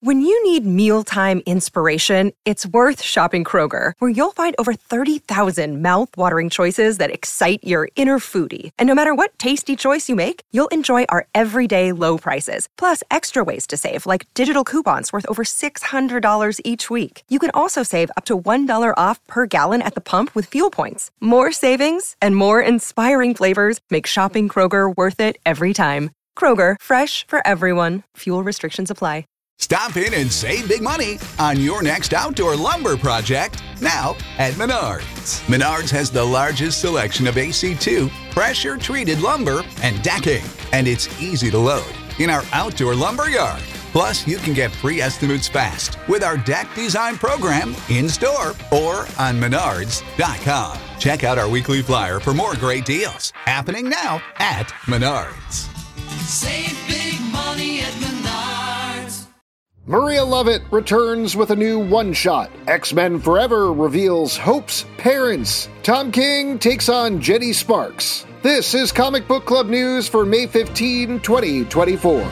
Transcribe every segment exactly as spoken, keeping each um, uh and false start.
When you need mealtime inspiration, it's worth shopping Kroger, where you'll find over thirty thousand mouth-watering choices that excite your inner foodie. And no matter what tasty choice you make, you'll enjoy our everyday low prices, plus extra ways to save, like digital coupons worth over six hundred dollars each week. You can also save up to one dollar off per gallon at the pump with fuel points. More savings and more inspiring flavors make shopping Kroger worth it every time. Kroger, fresh for everyone. Fuel restrictions apply. Stop in and save big money on your next outdoor lumber project now at Menards. Menards has the largest selection of A C two, pressure-treated lumber, and decking, and it's easy to load in our outdoor lumber yard. Plus, you can get free estimates fast with our deck design program in-store or on menards dot com. Check out our weekly flyer for more great deals happening now at Menards. Save big money at Menards. Maria Lovett returns with a new one-shot. X-Men Forever reveals Hope's parents. Tom King takes on Jenny Sparks. This is Comic Book Club news for May fifteenth, twenty twenty-four.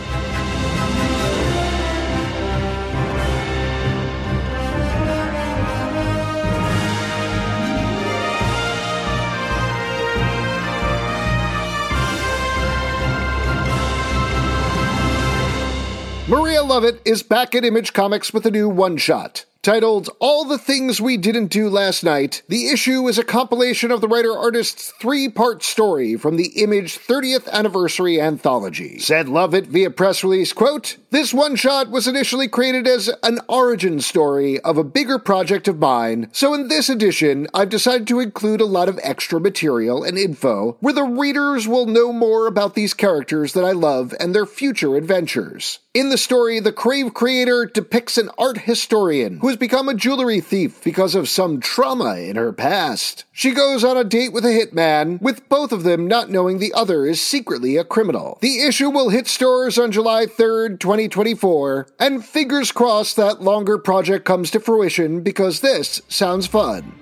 Maria Lovett is back at Image Comics with a new one-shot. Titled All the Things We Didn't Do Last Night, the issue is a compilation of the writer-artist's three-part story from the Image thirtieth Anniversary Anthology. Said Lovett via press release, quote, "This one-shot was initially created as an origin story of a bigger project of mine, so in this edition, I've decided to include a lot of extra material and info where the readers will know more about these characters that I love and their future adventures. In the story, the Crave creator depicts an art historian who has become a jewelry thief because of some trauma in her past. She goes on a date with a hitman, with both of them not knowing the other is secretly a criminal. The issue will hit stores on July third, twenty twenty-four, and fingers crossed that longer project comes to fruition because this sounds fun."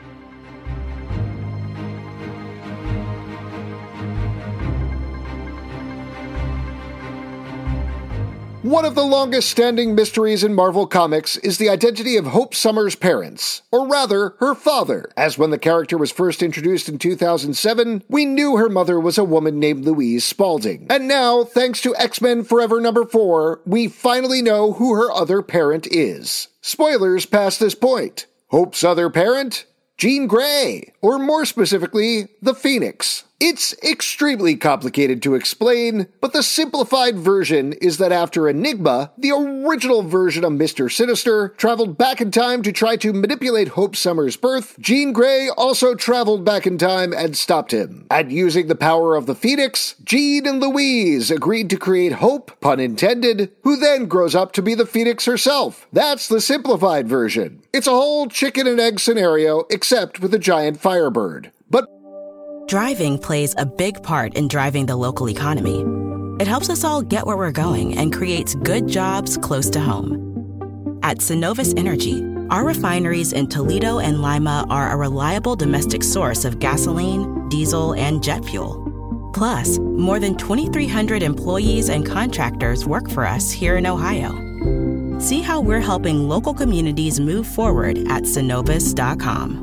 One of the longest-standing mysteries in Marvel Comics is the identity of Hope Summers' parents, or rather, her father, as when the character was first introduced in two thousand seven, we knew her mother was a woman named Louise Spaulding. And now, thanks to X-Men Forever number four, we finally know who her other parent is. Spoilers past this point. Hope's other parent? Jean Grey, or more specifically, the Phoenix. It's extremely complicated to explain, but the simplified version is that after Enigma, the original version of Mister Sinister, traveled back in time to try to manipulate Hope Summers' birth, Jean Grey also traveled back in time and stopped him. And using the power of the Phoenix, Jean and Louise agreed to create Hope, pun intended, who then grows up to be the Phoenix herself. That's the simplified version. It's a whole chicken and egg scenario, except with a giant firebird. But driving plays a big part in driving the local economy. It helps us all get where we're going and creates good jobs close to home. At Synovus Energy, our refineries in Toledo and Lima are a reliable domestic source of gasoline, diesel, and jet fuel. Plus, more than twenty-three hundred employees and contractors work for us here in Ohio. See how we're helping local communities move forward at Synovus dot com.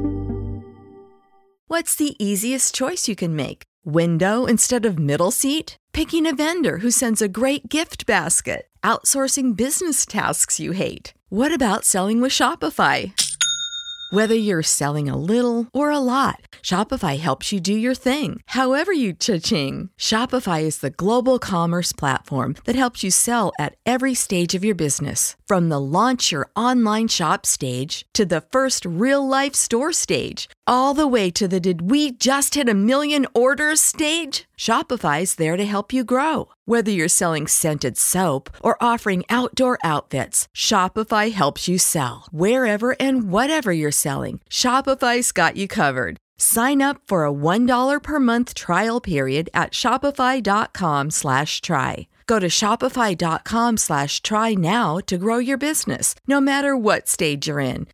What's the easiest choice you can make? Window instead of middle seat? Picking a vendor who sends a great gift basket? Outsourcing business tasks you hate? What about selling with Shopify? Whether you're selling a little or a lot, Shopify helps you do your thing, however you cha-ching. Shopify is the global commerce platform that helps you sell at every stage of your business. From the launch your online shop stage to the first real-life store stage, all the way to the did we just hit a million orders stage. Shopify's there to help you grow. Whether you're selling scented soap or offering outdoor outfits, Shopify helps you sell. Wherever and whatever you're selling, Shopify's got you covered. Sign up for a one dollar per month trial period at shopify.com slash try. Go to shopify.com slash try now to grow your business, no matter what stage you're in.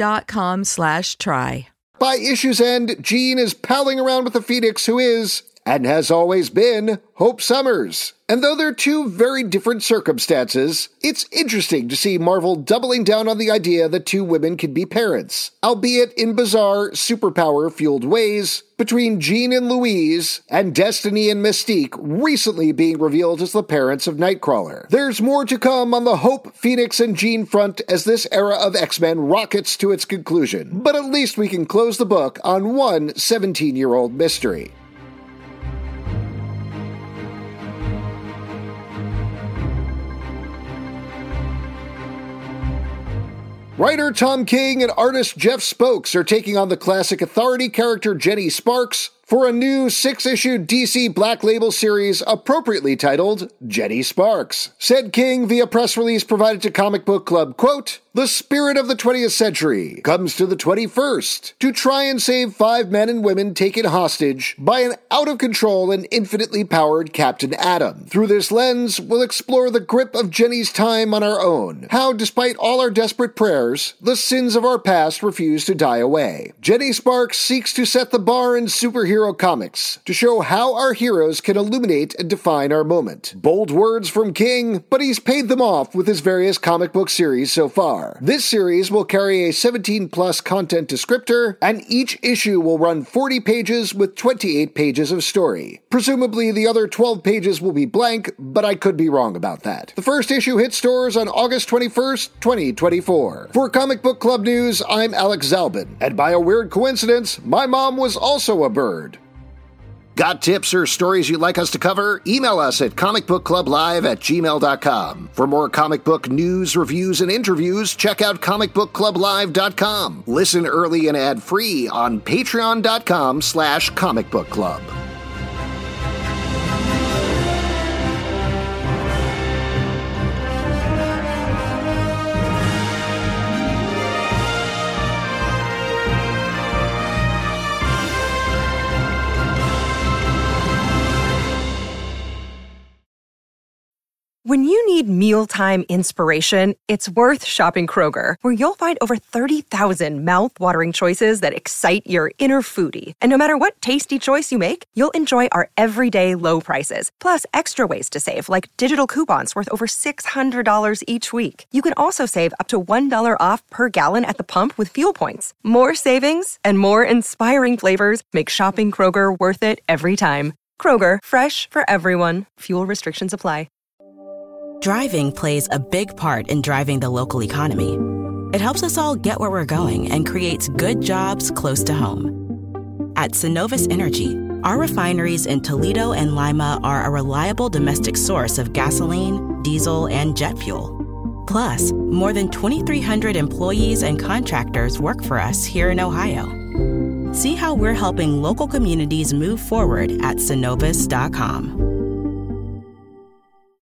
Shopify.com slash try. By issue's end, Jean is palling around with the Phoenix, who is, and has always been Hope Summers. And though they're two very different circumstances, it's interesting to see Marvel doubling down on the idea that two women can be parents, albeit in bizarre, superpower-fueled ways, between Jean and Louise, and Destiny and Mystique recently being revealed as the parents of Nightcrawler. There's more to come on the Hope, Phoenix, and Jean front as this era of X-Men rockets to its conclusion, but at least we can close the book on one seventeen-year-old mystery. Writer Tom King and artist Jeff Spokes are taking on the classic Authority character Jenny Sparks for a new six-issue D C Black Label series appropriately titled Jenny Sparks. Said King via press release provided to Comic Book Club, quote, "The spirit of the twentieth century comes to the twenty-first to try and save five men and women taken hostage by an out-of-control and infinitely powered Captain Atom. Through this lens, we'll explore the grip of Jenny's time on our own, how despite all our desperate prayers, the sins of our past refuse to die away. Jenny Sparks seeks to set the bar in superhero comics to show how our heroes can illuminate and define our moment." Bold words from King, but he's paid them off with his various comic book series so far. This series will carry a seventeen plus content descriptor, and each issue will run forty pages with twenty-eight pages of story. Presumably the other twelve pages will be blank, but I could be wrong about that. The first issue hit stores on August twenty-first, twenty twenty-four. For Comic Book Club News, I'm Alex Zalbin, and by a weird coincidence, my mom was also a bird. Got tips or stories you'd like us to cover? Email us at comicbookclublive at gmail dot com. For more comic book news, reviews, and interviews, check out comic book club live dot com. Listen early and ad-free on patreon dot com slash comic book club. When you need mealtime inspiration, it's worth shopping Kroger, where you'll find over thirty thousand mouth-watering choices that excite your inner foodie. And no matter what tasty choice you make, you'll enjoy our everyday low prices, plus extra ways to save, like digital coupons worth over six hundred dollars each week. You can also save up to one dollar off per gallon at the pump with fuel points. More savings and more inspiring flavors make shopping Kroger worth it every time. Kroger, fresh for everyone. Fuel restrictions apply. Driving plays a big part in driving the local economy. It helps us all get where we're going and creates good jobs close to home. At Synovus Energy, our refineries in Toledo and Lima are a reliable domestic source of gasoline, diesel, and jet fuel. Plus, more than twenty-three hundred employees and contractors work for us here in Ohio. See how we're helping local communities move forward at synovus dot com.